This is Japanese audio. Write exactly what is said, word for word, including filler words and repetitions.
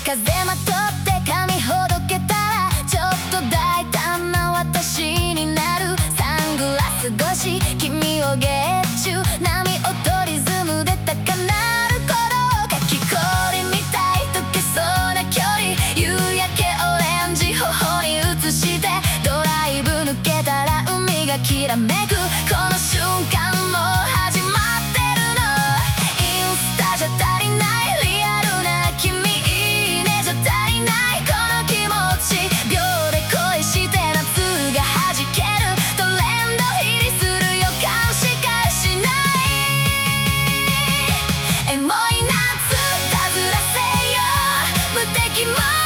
風まとって髪ほどけたらちょっと大胆な私になる。サングラス越し君をゲッチュ波音リズムで高鳴る鼓動かき氷みたい溶けそうな距離夕焼けオレンジ頬に映してドライブ抜けたら海がきらめくこの瞬間もう始まってるのインスタじゃ足りないリアルな君いいねじゃ足りないこの気持ち秒で恋して夏が弾けるトレンド入りする予感しかしないエモい夏たずらせよ無敵も